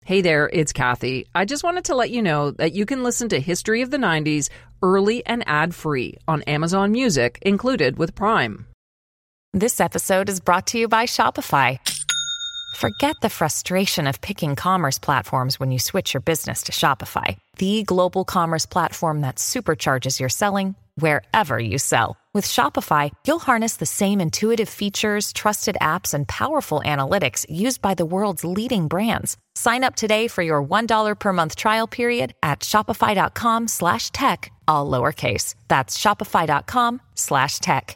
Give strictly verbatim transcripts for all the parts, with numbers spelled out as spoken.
Hey there, it's Kathy. I just wanted to let you know that you can listen to History of the nineties early and ad-free on Amazon Music, included with Prime. This episode is brought to you by Shopify. Forget the frustration of picking commerce platforms when you switch your business to Shopify, the global commerce platform that supercharges your selling wherever you sell. With Shopify, you'll harness the same intuitive features, trusted apps, and powerful analytics used by the world's leading brands. Sign up today for your one dollar per month trial period at shopify.com slash tech, all lowercase. That's shopify.com slash tech.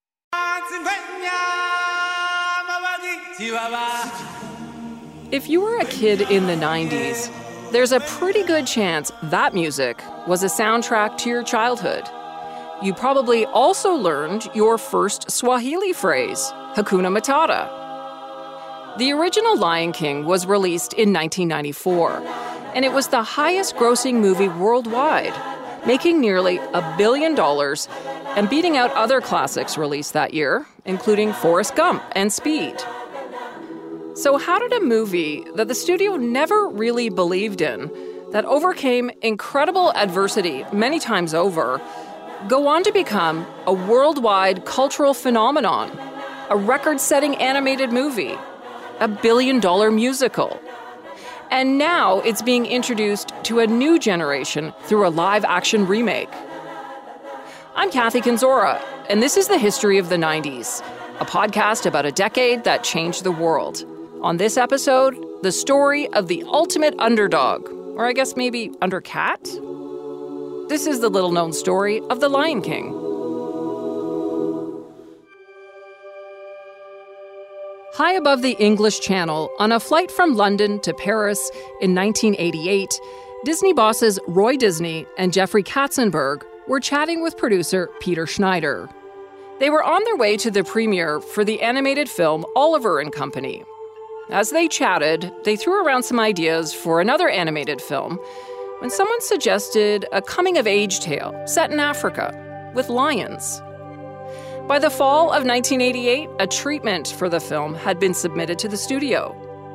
If you were a kid in the nineties, there's a pretty good chance that music was a soundtrack to your childhood. You probably also learned your first Swahili phrase, Hakuna Matata. The original Lion King was released in nineteen ninety-four, and it was the highest-grossing movie worldwide, making nearly a billion dollars and beating out other classics released that year, including Forrest Gump and Speed. So how did a movie that the studio never really believed in, that overcame incredible adversity many times over, go on to become a worldwide cultural phenomenon, a record-setting animated movie, a billion-dollar musical? And now it's being introduced to a new generation through a live-action remake. I'm Kathy Kenzora, and this is The History of the nineties, a podcast about a decade that changed the world. On this episode, the story of the ultimate underdog, or I guess maybe undercat? This is the little-known story of The Lion King. High above the English Channel, on a flight from London to Paris in nineteen eighty-eight, Disney bosses Roy Disney and Jeffrey Katzenberg were chatting with producer Peter Schneider. They were on their way to the premiere for the animated film Oliver and Company. As they chatted, they threw around some ideas for another animated film when someone suggested a coming-of-age tale set in Africa with lions. By the fall of nineteen eighty-eight, a treatment for the film had been submitted to the studio.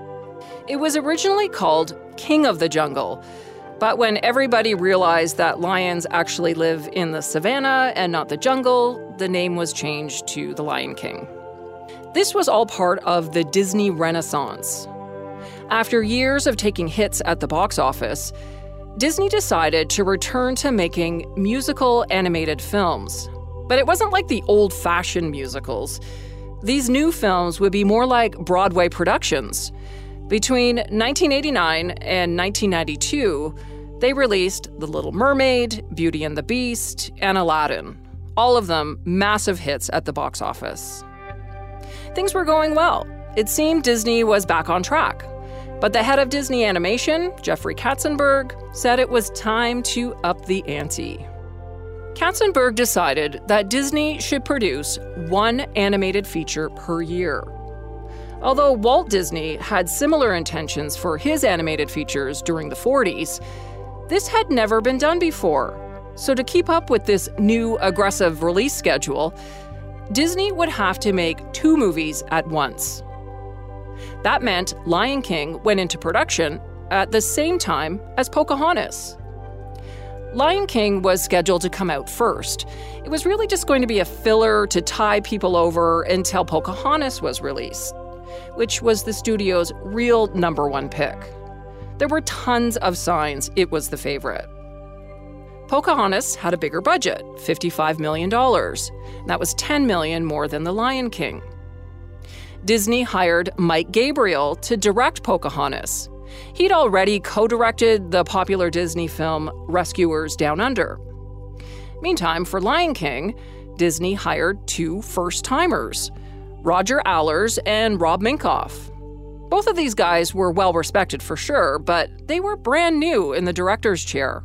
It was originally called King of the Jungle, but when everybody realized that lions actually live in the savannah and not the jungle, the name was changed to The Lion King. This was all part of the Disney Renaissance. After years of taking hits at the box office, Disney decided to return to making musical animated films. But it wasn't like the old-fashioned musicals. These new films would be more like Broadway productions. Between nineteen eighty-nine and nineteen ninety-two, they released The Little Mermaid, Beauty and the Beast, and Aladdin. All of them massive hits at the box office. Things were going well. It seemed Disney was back on track. But the head of Disney Animation, Jeffrey Katzenberg, said it was time to up the ante. Katzenberg decided that Disney should produce one animated feature per year. Although Walt Disney had similar intentions for his animated features during the forties, this had never been done before. So to keep up with this new aggressive release schedule, Disney would have to make two movies at once. That meant Lion King went into production at the same time as Pocahontas. Lion King was scheduled to come out first. It was really just going to be a filler to tie people over until Pocahontas was released, which was the studio's real number one pick. There were tons of signs it was the favorite. Pocahontas had a bigger budget, fifty-five million dollars. That was ten million dollars more than The Lion King. Disney hired Mike Gabriel to direct Pocahontas. He'd already co-directed the popular Disney film Rescuers Down Under. Meantime, for Lion King, Disney hired two first-timers, Roger Allers and Rob Minkoff. Both of these guys were well-respected for sure, but they were brand new in the director's chair.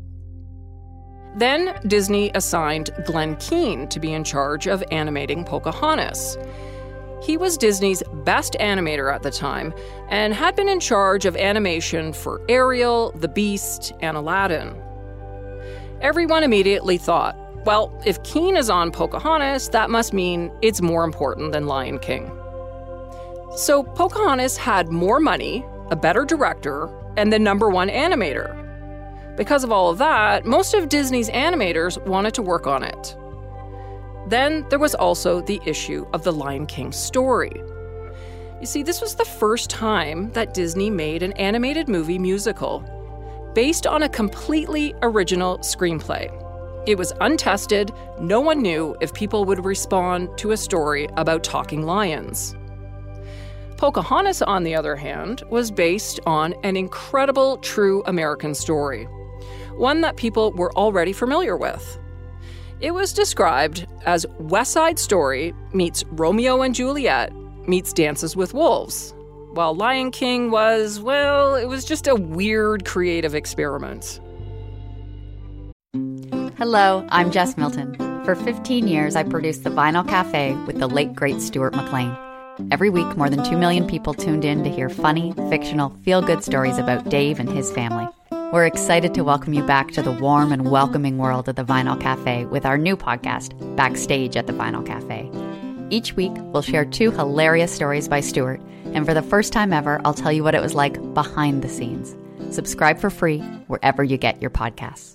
Then Disney assigned Glenn Keane to be in charge of animating Pocahontas. He was Disney's best animator at the time and had been in charge of animation for Ariel, The Beast, and Aladdin. Everyone immediately thought, well, if Keane is on Pocahontas, that must mean it's more important than Lion King. So Pocahontas had more money a better director, and the number one animator. Because of all of that, most of Disney's animators wanted to work on it. Then there was also the issue of the Lion King story. You see, this was the first time that Disney made an animated movie musical based on a completely original screenplay. It was untested. No one knew if people would respond to a story about talking lions. Pocahontas, on the other hand, was based on an incredible true American story, one that people were already familiar with. It was described as West Side Story meets Romeo and Juliet meets Dances with Wolves, while Lion King was, well, it was just a weird creative experiment. Hello, I'm Jess Milton. For fifteen years, I produced The Vinyl Cafe with the late, great Stuart McLean. Every week, more than two million people tuned in to hear funny, fictional, feel-good stories about Dave and his family. We're excited to welcome you back to the warm and welcoming world of The Vinyl Cafe with our new podcast, Backstage at The Vinyl Cafe. Each week, we'll share two hilarious stories by Stuart, and for the first time ever, I'll tell you what it was like behind the scenes. Subscribe for free wherever you get your podcasts.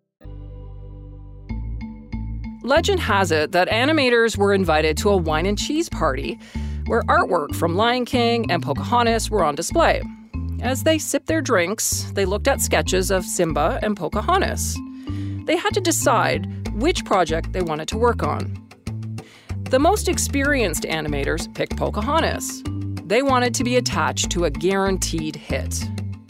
Legend has it that animators were invited to a wine and cheese party where artwork from Lion King and Pocahontas were on display. As they sipped their drinks, they looked at sketches of Simba and Pocahontas. They had to decide which project they wanted to work on. The most experienced animators picked Pocahontas. They wanted to be attached to a guaranteed hit.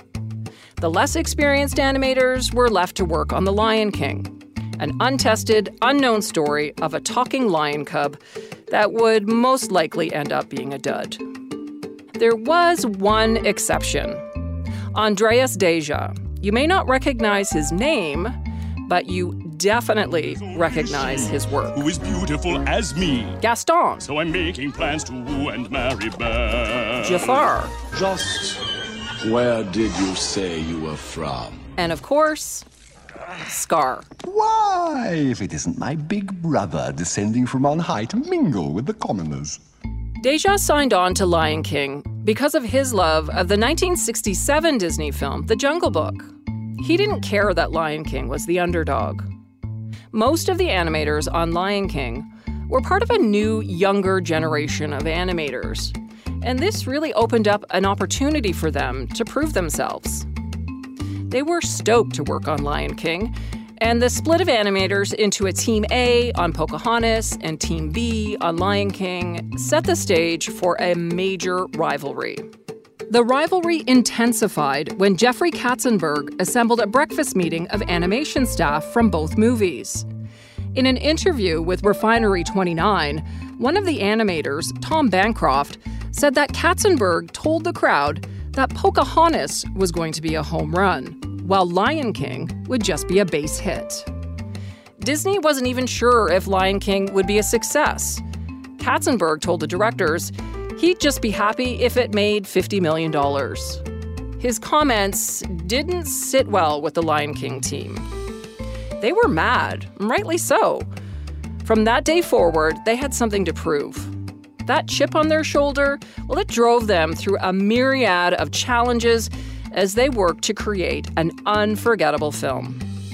The less experienced animators were left to work on The Lion King, an untested, unknown story of a talking lion cub that would most likely end up being a dud. There was one exception. Andreas Deja. You may not recognize his name, but you definitely recognize his work. Who is beautiful as me. Gaston. So I'm making plans to woo and marry Belle. Jafar. Just where did you say you were from? And of course, Scar. Why, if it isn't my big brother descending from on high to mingle with the commoners. Deja signed on to Lion King because of his love of the nineteen sixty-seven Disney film, The Jungle Book. He didn't care that Lion King was the underdog. Most of the animators on Lion King were part of a new, younger generation of animators, and this really opened up an opportunity for them to prove themselves. They were stoked to work on Lion King, and the split of animators into a Team A on Pocahontas and Team B on Lion King set the stage for a major rivalry. The rivalry intensified when Jeffrey Katzenberg assembled a breakfast meeting of animation staff from both movies. In an interview with Refinery twenty-nine, one of the animators, Tom Bancroft, said that Katzenberg told the crowd that Pocahontas was going to be a home run, while Lion King would just be a base hit. Disney wasn't even sure if Lion King would be a success. Katzenberg told the directors he'd just be happy if it made fifty million dollars. His comments didn't sit well with the Lion King team. They were mad, rightly so. From that day forward, they had something to prove. That chip on their shoulder, well, it drove them through a myriad of challenges as they worked to create an unforgettable film.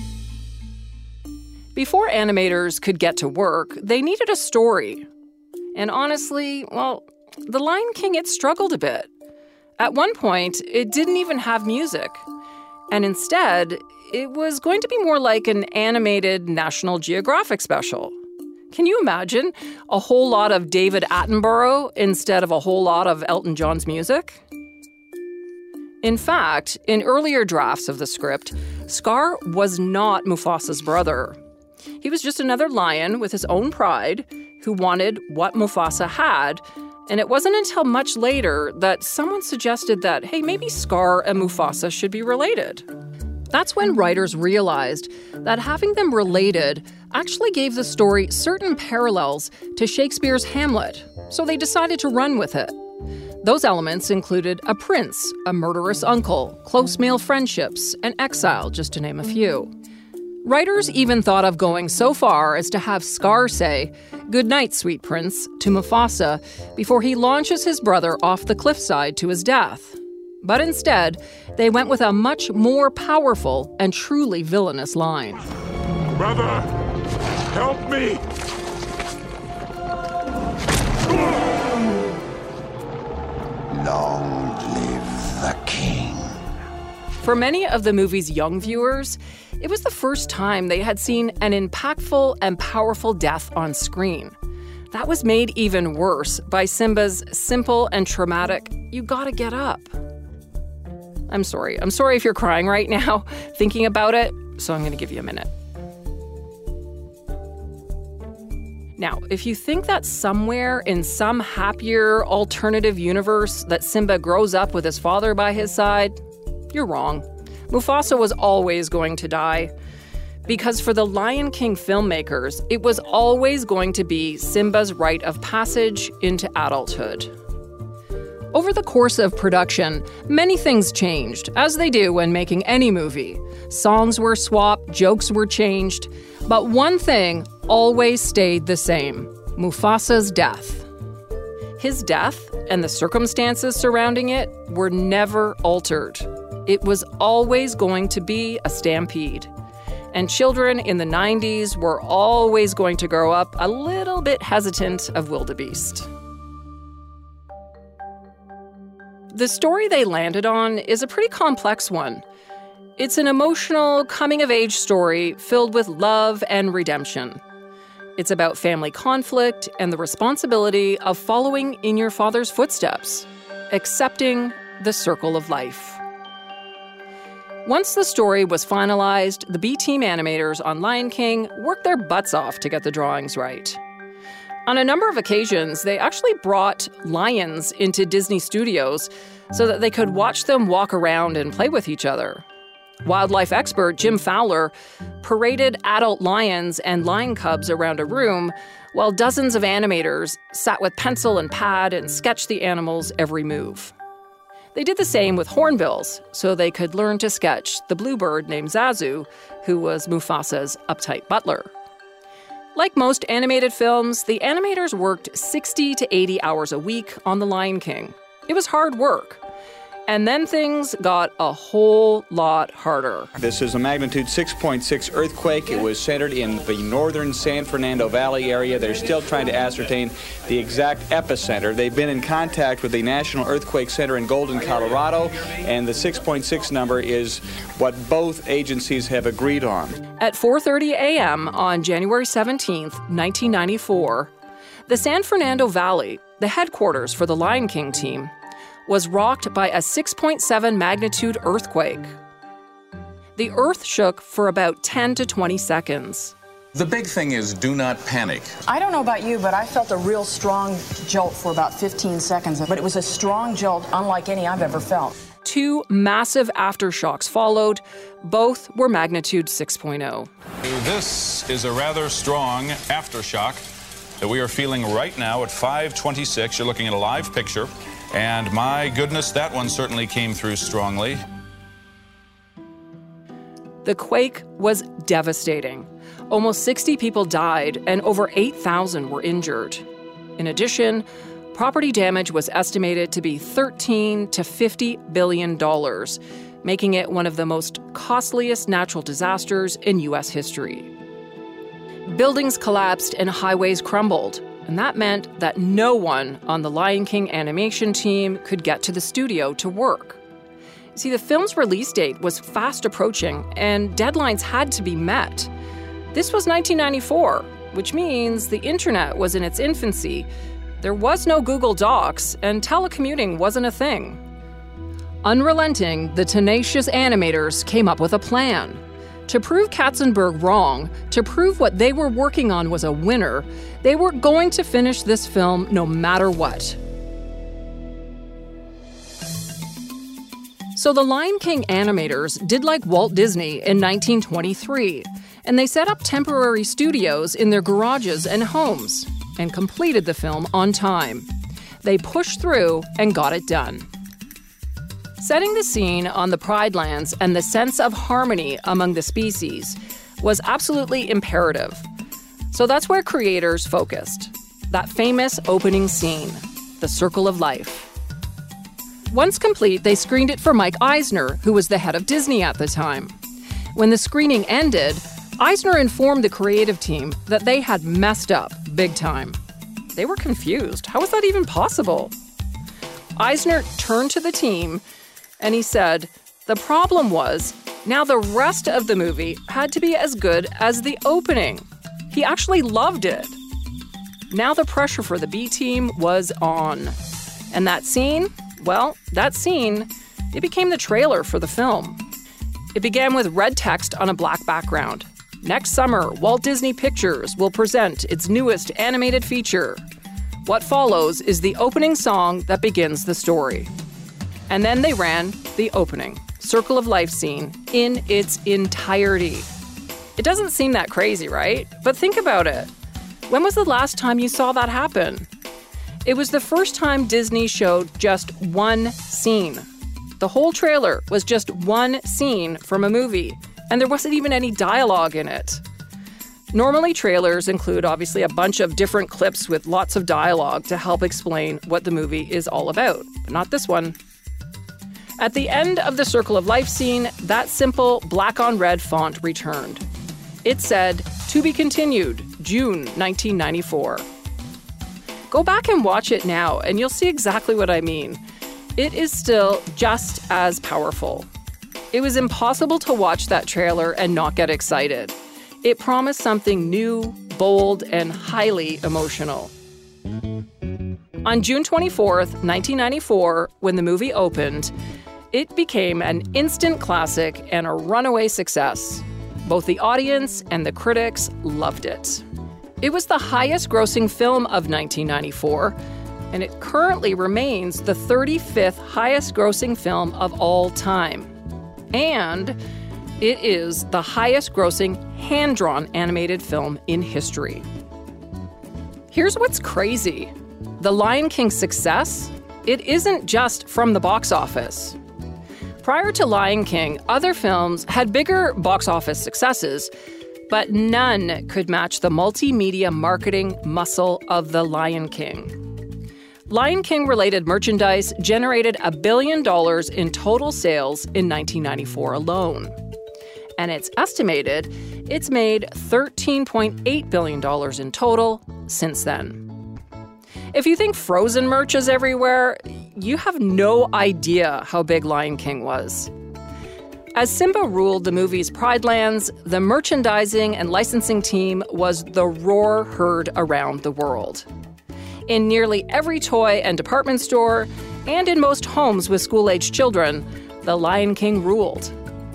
Before animators could get to work, they needed a story. And honestly, well, The Lion King, it struggled a bit. At one point, it didn't even have music. And instead, it was going to be more like an animated National Geographic special. Can you imagine a whole lot of David Attenborough instead of a whole lot of Elton John's music? In fact, in earlier drafts of the script, Scar was not Mufasa's brother. He was just another lion with his own pride who wanted what Mufasa had, and it wasn't until much later that someone suggested that, hey, maybe Scar and Mufasa should be related. That's when writers realized that having them related actually gave the story certain parallels to Shakespeare's Hamlet, so they decided to run with it. Those elements included a prince, a murderous uncle, close male friendships, and exile, just to name a few. Writers even thought of going so far as to have Scar say, "Good night, sweet prince," to Mufasa before he launches his brother off the cliffside to his death. But instead, they went with a much more powerful and truly villainous line. Brother, help me! Long live the king. For many of the movie's young viewers, it was the first time they had seen an impactful and powerful death on screen. That was made even worse by Simba's simple and traumatic, "You gotta get up." I'm sorry. I'm sorry if you're crying right now thinking about it, so I'm going to give you a minute. Now, if you think that somewhere in some happier alternative universe that Simba grows up with his father by his side, you're wrong. Mufasa was always going to die. Because for the Lion King filmmakers, it was always going to be Simba's rite of passage into adulthood. Over the course of production, many things changed, as they do when making any movie. Songs were swapped, jokes were changed, but one thing always stayed the same: Mufasa's death. His death and the circumstances surrounding it were never altered. It was always going to be a stampede. And children in the nineties were always going to grow up a little bit hesitant of wildebeest. The story they landed on is a pretty complex one. It's an emotional, coming-of-age story filled with love and redemption. It's about family conflict and the responsibility of following in your father's footsteps, accepting the circle of life. Once the story was finalized, the B-Team animators on Lion King worked their butts off to get the drawings right. On a number of occasions, they actually brought lions into Disney Studios so that they could watch them walk around and play with each other. Wildlife expert Jim Fowler paraded adult lions and lion cubs around a room while dozens of animators sat with pencil and pad and sketched the animals' every move. They did the same with hornbills so they could learn to sketch the bluebird named Zazu, who was Mufasa's uptight butler. Like most animated films, the animators worked sixty to eighty hours a week on The Lion King. It was hard work. And then things got a whole lot harder. This is a magnitude six point six earthquake. It was centered in the northern San Fernando Valley area. They're still trying to ascertain the exact epicenter. They've been in contact with the National Earthquake Center in Golden, Colorado, and the six point six number is what both agencies have agreed on. At four thirty a.m. on January seventeenth, nineteen ninety-four, the San Fernando Valley, the headquarters for the Lion King team, was rocked by a six point seven magnitude earthquake. The earth shook for about ten to twenty seconds. The big thing is do not panic. I don't know about you, but I felt a real strong jolt for about fifteen seconds, but it was a strong jolt unlike any I've ever felt. Two massive aftershocks followed. Both were magnitude six point oh. This is a rather strong aftershock that we are feeling right now at five twenty-six. You're looking at a live picture. And my goodness, that one certainly came through strongly. The quake was devastating. Almost sixty people died and over eight thousand were injured. In addition, property damage was estimated to be thirteen to fifty billion dollars, making it one of the most costliest natural disasters in U S history. Buildings collapsed and highways crumbled. And that meant that no one on the Lion King animation team could get to the studio to work. See, the film's release date was fast approaching, and deadlines had to be met. This was nineteen ninety-four, which means the internet was in its infancy. There was no Google Docs, and telecommuting wasn't a thing. Unrelenting, the tenacious animators came up with a plan. To prove Katzenberg wrong, to prove what they were working on was a winner, they were going to finish this film no matter what. So the Lion King animators did like Walt Disney in nineteen twenty-three, and they set up temporary studios in their garages and homes, and completed the film on time. They pushed through and got it done. Setting the scene on the Pride Lands and the sense of harmony among the species was absolutely imperative. So that's where creators focused. That famous opening scene, the Circle of Life. Once complete, they screened it for Mike Eisner, who was the head of Disney at the time. When the screening ended, Eisner informed the creative team that they had messed up big time. They were confused. How was that even possible? Eisner turned to the team and he said, the problem was, now the rest of the movie had to be as good as the opening. He actually loved it. Now the pressure for the B team was on. And that scene, well, that scene, it became the trailer for the film. It began with red text on a black background. Next summer, Walt Disney Pictures will present its newest animated feature. What follows is the opening song that begins the story. And then they ran the opening, Circle of Life scene, in its entirety. It doesn't seem that crazy, right? But think about it. When was the last time you saw that happen? It was the first time Disney showed just one scene. The whole trailer was just one scene from a movie, and there wasn't even any dialogue in it. Normally, trailers include, obviously, a bunch of different clips with lots of dialogue to help explain what the movie is all about, but not this one. At the end of the Circle of Life scene, that simple black-on-red font returned. It said, "To be continued, June nineteen ninety-four. Go back and watch it now, and you'll see exactly what I mean. It is still just as powerful. It was impossible to watch that trailer and not get excited. It promised something new, bold, and highly emotional. On June twenty-fourth, nineteen ninety-four, when the movie opened, it became an instant classic and a runaway success. Both the audience and the critics loved it. It was the highest-grossing film of nineteen ninety-four, and it currently remains the thirty-fifth highest-grossing film of all time. And it is the highest-grossing hand-drawn animated film in history. Here's what's crazy. The Lion King's success, it isn't just from the box office. Prior to Lion King, other films had bigger box office successes, but none could match the multimedia marketing muscle of The Lion King. Lion King-related merchandise generated a billion dollars in total sales in nineteen ninety-four alone. And it's estimated it's made thirteen point eight billion dollars in total since then. If you think Frozen merch is everywhere, you have no idea how big Lion King was. As Simba ruled the movie's Pride Lands, the merchandising and licensing team was the roar heard around the world. In nearly every toy and department store, and in most homes with school-aged children, the Lion King ruled.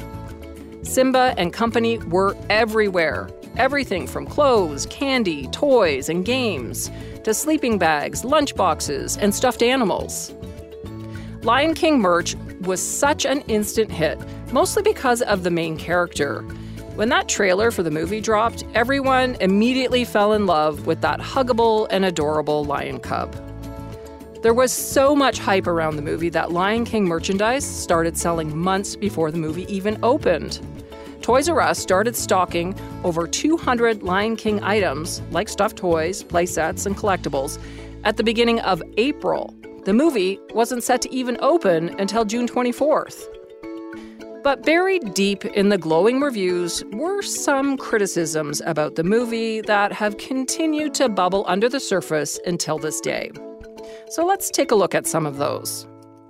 Simba and company were everywhere. Everything from clothes, candy, toys, and games, to sleeping bags, lunchboxes, and stuffed animals. Lion King merch was such an instant hit, mostly because of the main character. When that trailer for the movie dropped, everyone immediately fell in love with that huggable and adorable lion cub. There was so much hype around the movie that Lion King merchandise started selling months before the movie even opened. Toys R Us started stocking over two hundred Lion King items, like stuffed toys, play sets, and collectibles, at the beginning of April. The movie wasn't set to even open until June twenty-fourth. But buried deep in the glowing reviews were some criticisms about the movie that have continued to bubble under the surface until this day. So let's take a look at some of those.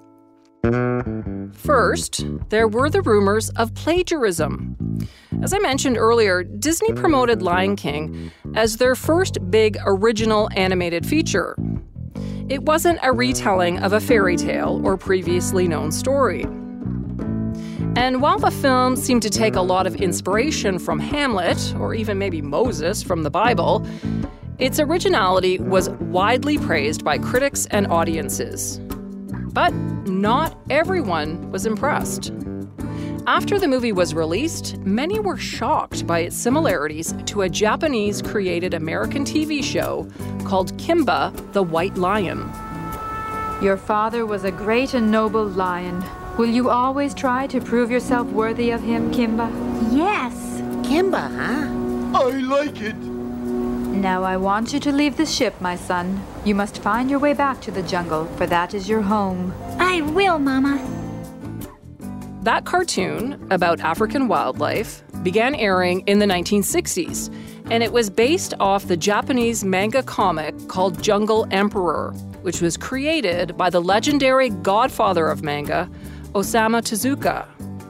First, there were the rumors of plagiarism. As I mentioned earlier, Disney promoted Lion King as their first big original animated feature. It wasn't a retelling of a fairy tale or previously known story. And while the film seemed to take a lot of inspiration from Hamlet, or even maybe Moses from the Bible, its originality was widely praised by critics and audiences. But not everyone was impressed. After the movie was released, many were shocked by its similarities to a Japanese-created American T V show called Kimba the White Lion. Your father was a great and noble lion. Will you always try to prove yourself worthy of him, Kimba? Yes. Kimba, huh? I like it. Now I want you to leave the ship, my son. You must find your way back to the jungle, for that is your home. I will, Mama. That cartoon about African wildlife began airing in the nineteen sixties, and it was based off the Japanese manga comic called Jungle Emperor, which was created by the legendary godfather of manga, Osamu Tezuka.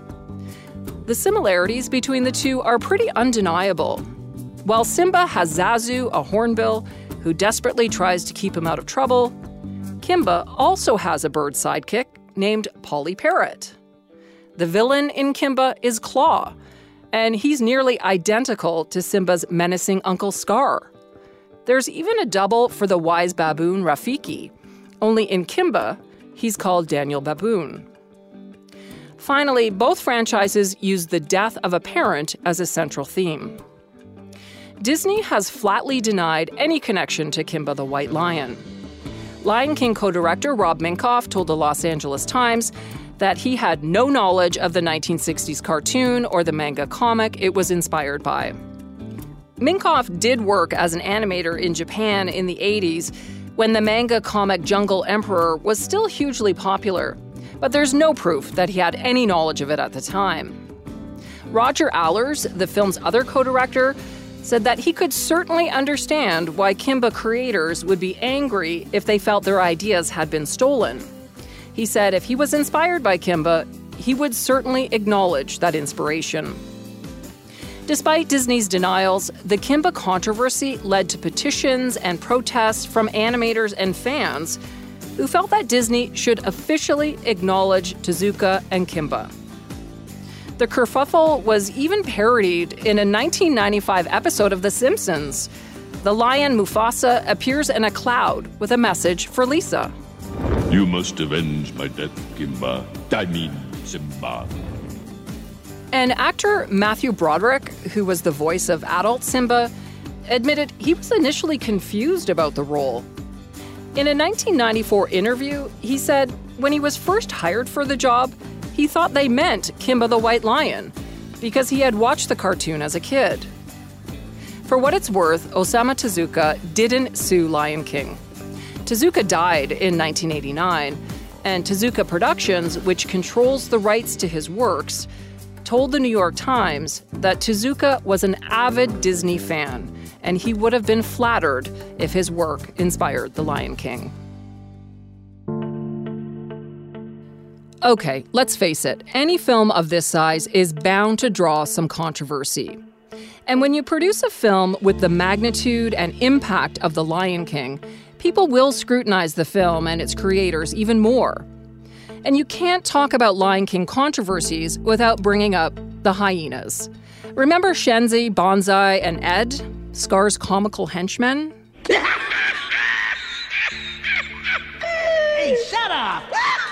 The similarities between the two are pretty undeniable. While Simba has Zazu, a hornbill, who desperately tries to keep him out of trouble, Kimba also has a bird sidekick named Polly Parrot. The villain in Kimba is Claw, and he's nearly identical to Simba's menacing Uncle Scar. There's even a double for the wise baboon Rafiki, only in Kimba, he's called Daniel Baboon. Finally, both franchises use the death of a parent as a central theme. Disney has flatly denied any connection to Kimba the White Lion. Lion King co-director Rob Minkoff told the Los Angeles Times that he had no knowledge of the nineteen sixties cartoon or the manga comic it was inspired by. Minkoff did work as an animator in Japan in the eighties when the manga comic Jungle Emperor was still hugely popular, but there's no proof that he had any knowledge of it at the time. Roger Allers, the film's other co-director, said that he could certainly understand why Kimba creators would be angry if they felt their ideas had been stolen. He said if he was inspired by Kimba, he would certainly acknowledge that inspiration. Despite Disney's denials, the Kimba controversy led to petitions and protests from animators and fans who felt that Disney should officially acknowledge Tezuka and Kimba. The kerfuffle was even parodied in a nineteen ninety-five episode of The Simpsons. The lion Mufasa appears in a cloud with a message for Lisa. You must avenge my death, Kimba. I mean, Simba. And actor Matthew Broderick, who was the voice of adult Simba, admitted he was initially confused about the role. In a nineteen ninety-four interview, he said when he was first hired for the job, he thought they meant Kimba the White Lion because he had watched the cartoon as a kid. For what it's worth, Osamu Tezuka didn't sue Lion King. Tezuka died in nineteen eighty-nine, and Tezuka Productions, which controls the rights to his works, told the New York Times that Tezuka was an avid Disney fan, and he would have been flattered if his work inspired The Lion King. Okay, let's face it, any film of this size is bound to draw some controversy. And when you produce a film with the magnitude and impact of The Lion King, people will scrutinize the film and its creators even more. And you can't talk about Lion King controversies without bringing up the hyenas. Remember Shenzi, Banzai, and Ed, Scar's comical henchmen? Hey, shut up!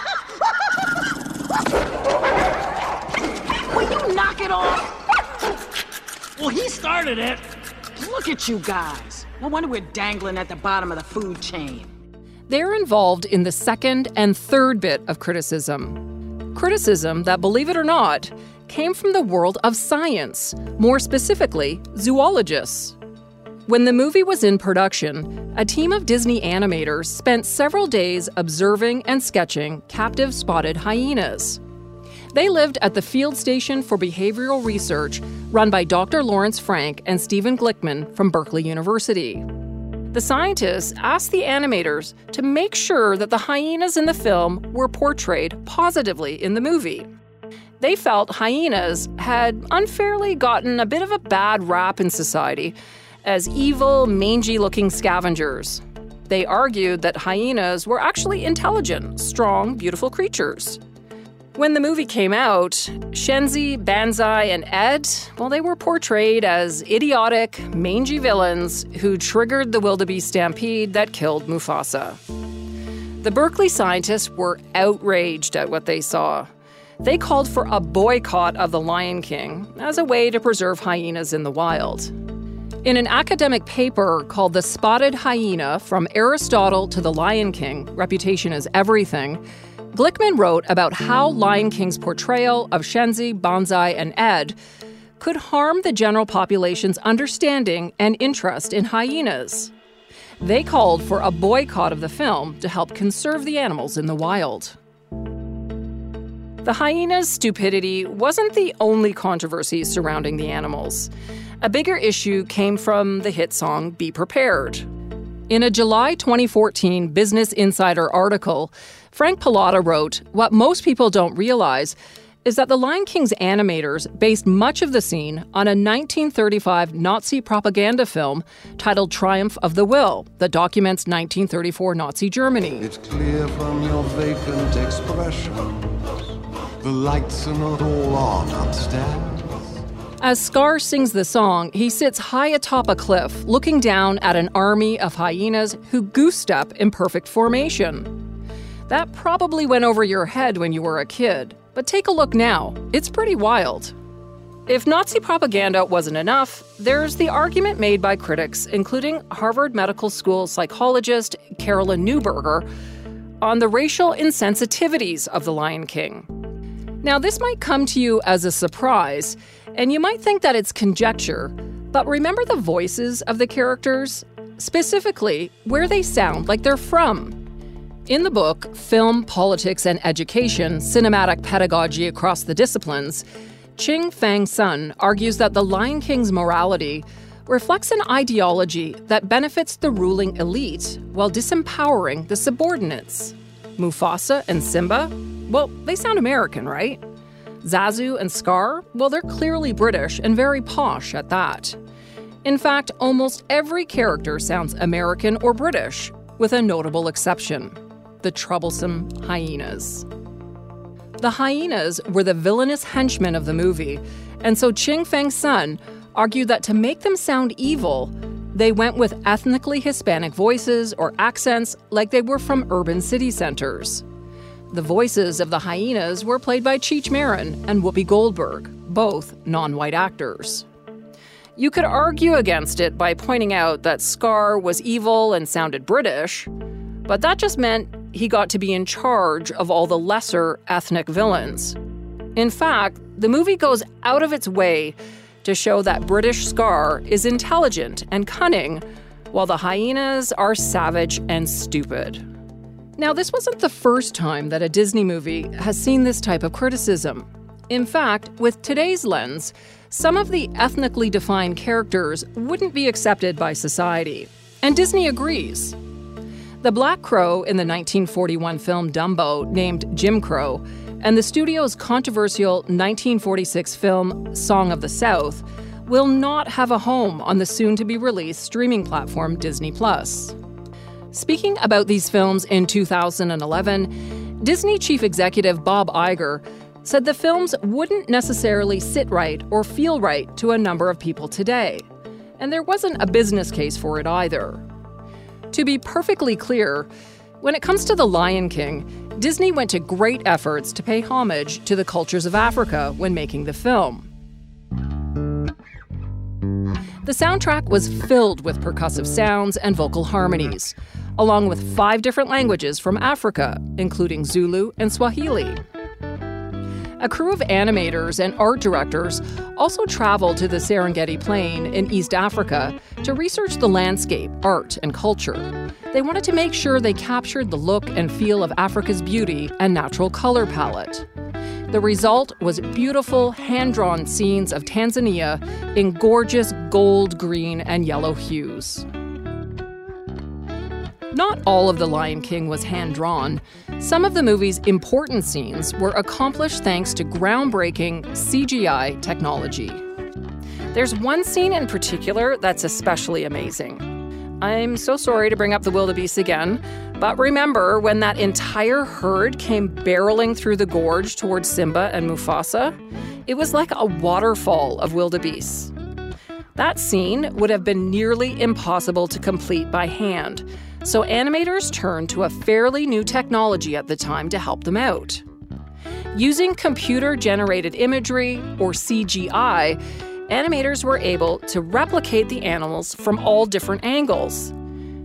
Will you knock it off? Well, he started it. Look at you guys. No wonder we're dangling at the bottom of the food chain. They're involved in the second and third bit of criticism. Criticism that, believe it or not, came from the world of science, more specifically, zoologists. When the movie was in production, a team of Disney animators spent several days observing and sketching captive spotted hyenas. They lived at the Field Station for Behavioral Research, run by Doctor Lawrence Frank and Stephen Glickman from Berkeley University. The scientists asked the animators to make sure that the hyenas in the film were portrayed positively in the movie. They felt hyenas had unfairly gotten a bit of a bad rap in society as evil, mangy-looking scavengers. They argued that hyenas were actually intelligent, strong, beautiful creatures. When the movie came out, Shenzi, Banzai, and Ed, well, they were portrayed as idiotic, mangy villains who triggered the wildebeest stampede that killed Mufasa. The Berkeley scientists were outraged at what they saw. They called for a boycott of The Lion King as a way to preserve hyenas in the wild. In an academic paper called The Spotted Hyena, From Aristotle to the Lion King, Reputation is Everything, Glickman wrote about how Lion King's portrayal of Shenzi, Banzai, and Ed could harm the general population's understanding and interest in hyenas. They called for a boycott of the film to help conserve the animals in the wild. The hyena's stupidity wasn't the only controversy surrounding the animals. A bigger issue came from the hit song Be Prepared. In a July twenty fourteen Business Insider article, Frank Pallotta wrote, "What most people don't realize is that the Lion King's animators based much of the scene on a nineteen thirty-five Nazi propaganda film titled Triumph of the Will that documents nineteen thirty-four Nazi Germany. It's clear from your vacant expressions, the lights are not all on upstairs." As Scar sings the song, he sits high atop a cliff, looking down at an army of hyenas who goose-step in perfect formation. That probably went over your head when you were a kid, but take a look now. It's pretty wild. If Nazi propaganda wasn't enough, there's the argument made by critics, including Harvard Medical School psychologist Carolyn Neuberger, on the racial insensitivities of The Lion King. Now, this might come to you as a surprise, and you might think that it's conjecture, but remember the voices of the characters? Specifically, where they sound like they're from. In the book, Film, Politics, and Education, Cinematic Pedagogy Across the Disciplines, Ching Fang Sun argues that The Lion King's morality reflects an ideology that benefits the ruling elite while disempowering the subordinates. Mufasa and Simba? Well, they sound American, right? Zazu and Scar? Well, they're clearly British and very posh at that. In fact, almost every character sounds American or British, with a notable exception: the troublesome hyenas. The hyenas were the villainous henchmen of the movie, and so Ching Fang Sun argued that to make them sound evil, they went with ethnically Hispanic voices or accents like they were from urban city centers. The voices of the hyenas were played by Cheech Marin and Whoopi Goldberg, both non-white actors. You could argue against it by pointing out that Scar was evil and sounded British, but that just meant he got to be in charge of all the lesser ethnic villains. In fact, the movie goes out of its way to show that British Scar is intelligent and cunning, while the hyenas are savage and stupid. Now, this wasn't the first time that a Disney movie has seen this type of criticism. In fact, with today's lens, some of the ethnically defined characters wouldn't be accepted by society. And Disney agrees. The Black Crow in the nineteen forty-one film Dumbo, named Jim Crow, and the studio's controversial nineteen forty-six film Song of the South will not have a home on the soon-to-be-released streaming platform Disney Plus. Speaking about these films in two thousand eleven, Disney chief executive Bob Iger said the films wouldn't necessarily sit right or feel right to a number of people today, and there wasn't a business case for it either. To be perfectly clear, when it comes to The Lion King, Disney went to great efforts to pay homage to the cultures of Africa when making the film. The soundtrack was filled with percussive sounds and vocal harmonies, along with five different languages from Africa, including Zulu and Swahili. A crew of animators and art directors also traveled to the Serengeti Plain in East Africa to research the landscape, art, and culture. They wanted to make sure they captured the look and feel of Africa's beauty and natural color palette. The result was beautiful, hand-drawn scenes of Tanzania in gorgeous gold, green, and yellow hues. Not all of The Lion King was hand-drawn. Some of the movie's important scenes were accomplished thanks to groundbreaking C G I technology. There's one scene in particular that's especially amazing. I'm so sorry to bring up the wildebeest again, but remember when that entire herd came barreling through the gorge towards Simba and Mufasa? It was like a waterfall of wildebeests. That scene would have been nearly impossible to complete by hand, so animators turned to a fairly new technology at the time to help them out. Using computer-generated imagery, or C G I, animators were able to replicate the animals from all different angles.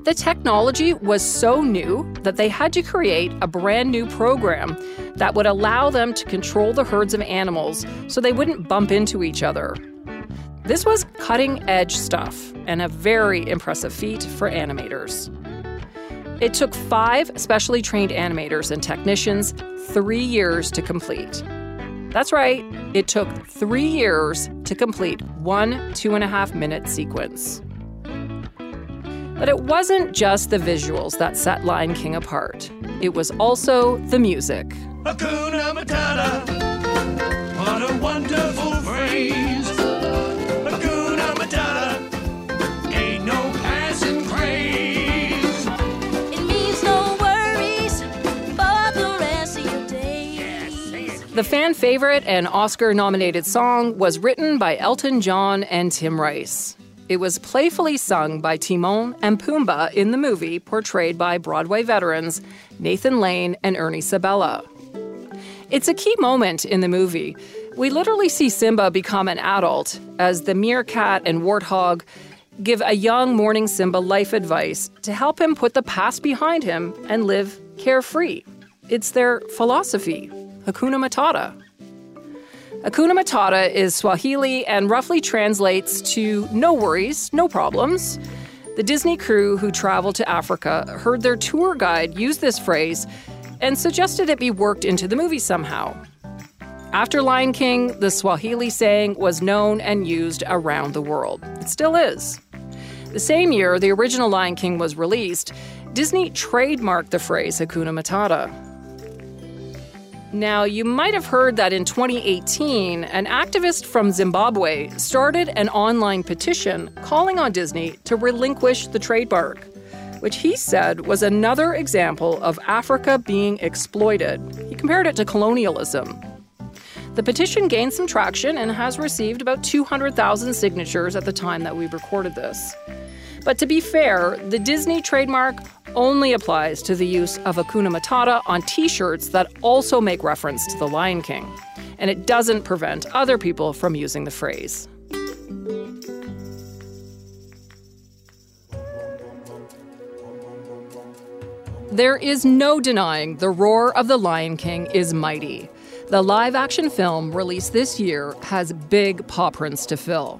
the technology was so new that they had to create a brand new program that would allow them to control the herds of animals so they wouldn't bump into each other. This was cutting-edge stuff and a very impressive feat for animators. It took five specially trained animators and technicians three years to complete. That's right, it took three years to complete one two-and-a-half-minute sequence. But it wasn't just the visuals that set Lion King apart. It was also the music. Hakuna Matata, what a wonderful phrase. Hakuna Matata, ain't no passing craze. It means no worries for the rest of your days. The fan favorite and Oscar-nominated song was written by Elton John and Tim Rice. It was playfully sung by Timon and Pumbaa in the movie, portrayed by Broadway veterans Nathan Lane and Ernie Sabella. It's a key moment in the movie. We literally see Simba become an adult as the meerkat and warthog give a young mourning Simba life advice to help him put the past behind him and live carefree. It's their philosophy, Hakuna Matata. Hakuna Matata is Swahili and roughly translates to no worries, no problems. The Disney crew who traveled to Africa heard their tour guide use this phrase and suggested it be worked into the movie somehow. After Lion King, the Swahili saying was known and used around the world. It still is. The same year the original Lion King was released, Disney trademarked the phrase Hakuna Matata. Now, you might have heard that in twenty eighteen, an activist from Zimbabwe started an online petition calling on Disney to relinquish the trademark, which he said was another example of Africa being exploited. He compared it to colonialism. The petition gained some traction and has received about two hundred thousand signatures at the time that we recorded this. But to be fair, the Disney trademark only applies to the use of Hakuna Matata on T-shirts that also make reference to the Lion King, and it doesn't prevent other people from using the phrase. There is no denying the roar of the Lion King is mighty. The live-action film released this year has big paw prints to fill.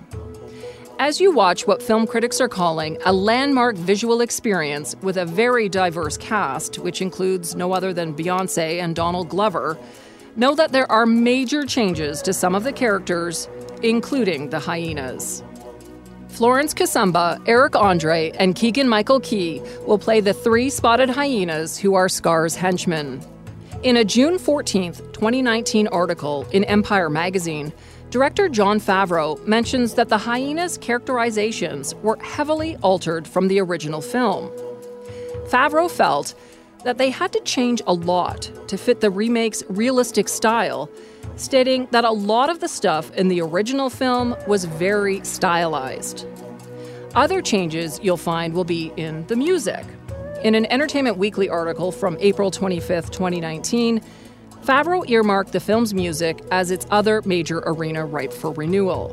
As you watch what film critics are calling a landmark visual experience with a very diverse cast, which includes no other than Beyoncé and Donald Glover, know that there are major changes to some of the characters, including the hyenas. Florence Kasumba, Eric Andre, and Keegan-Michael Key will play the three spotted hyenas who are Scar's henchmen. In a June fourteenth, twenty nineteen article in Empire magazine, director Jon Favreau mentions that the hyenas' characterizations were heavily altered from the original film. Favreau felt that they had to change a lot to fit the remake's realistic style, stating that a lot of the stuff in the original film was very stylized. Other changes you'll find will be in the music. In an Entertainment Weekly article from April twenty-fifth, twenty nineteen, Favreau earmarked the film's music as its other major arena ripe for renewal.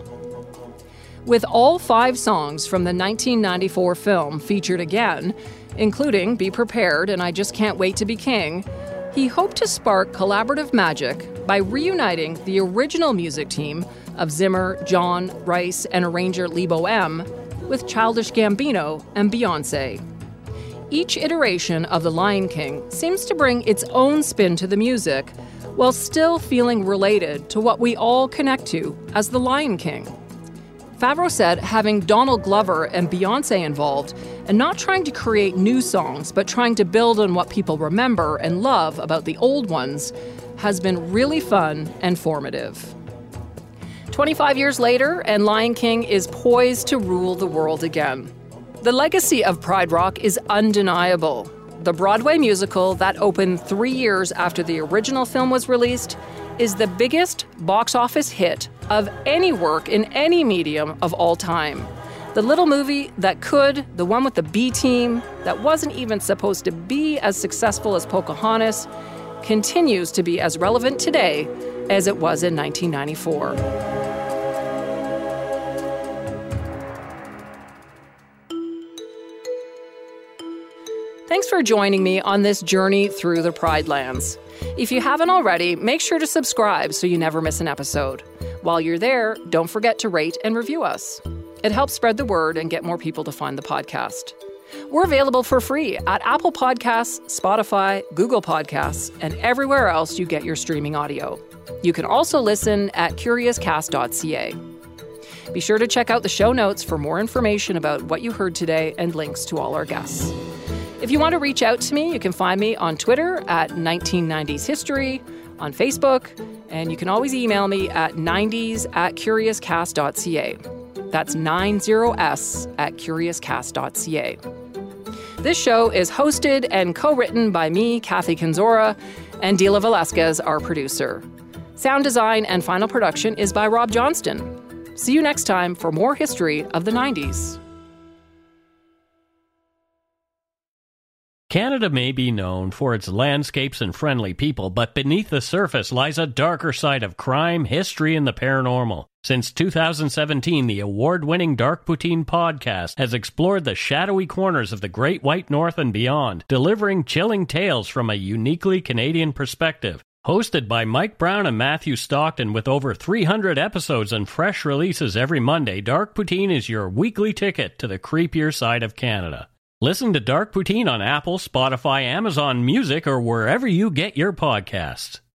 With all five songs from the nineteen ninety-four film featured again, including Be Prepared and I Just Can't Wait to Be King, he hoped to spark collaborative magic by reuniting the original music team of Zimmer, John, Rice, and arranger Lee Boehm with Childish Gambino and Beyoncé. Each iteration of The Lion King seems to bring its own spin to the music, while still feeling related to what we all connect to as The Lion King. Favreau said having Donald Glover and Beyoncé involved, and not trying to create new songs, but trying to build on what people remember and love about the old ones, has been really fun and formative. twenty-five years later, and Lion King is poised to rule the world again. The legacy of Pride Rock is undeniable. The Broadway musical that opened three years after the original film was released is the biggest box office hit of any work in any medium of all time. The little movie that could, the one with the B team, that wasn't even supposed to be as successful as Pocahontas, continues to be as relevant today as it was in nineteen ninety-four. Thanks for joining me on this journey through the Pride Lands. If you haven't already, make sure to subscribe so you never miss an episode. While you're there, don't forget to rate and review us. It helps spread the word and get more people to find the podcast. We're available for free at Apple Podcasts, Spotify, Google Podcasts, and everywhere else you get your streaming audio. You can also listen at curious cast dot c a. Be sure to check out the show notes for more information about what you heard today and links to all our guests. If you want to reach out to me, you can find me on Twitter at nineteen nineties history, on Facebook, and you can always email me at nineties at curious cast dot c a. That's ninety s at curious cast dot c a. This show is hosted and co-written by me, Kathy Kenzora, and Dila Velasquez, our producer. Sound design and final production is by Rob Johnston. See you next time for more history of the nineties. Canada may be known for its landscapes and friendly people, but beneath the surface lies a darker side of crime, history, and the paranormal. Since two thousand seventeen, the award-winning Dark Poutine podcast has explored the shadowy corners of the Great White North and beyond, delivering chilling tales from a uniquely Canadian perspective. Hosted by Mike Brown and Matthew Stockton with over three hundred episodes and fresh releases every Monday, Dark Poutine is your weekly ticket to the creepier side of Canada. Listen to Dark Poutine on Apple, Spotify, Amazon Music, or wherever you get your podcasts.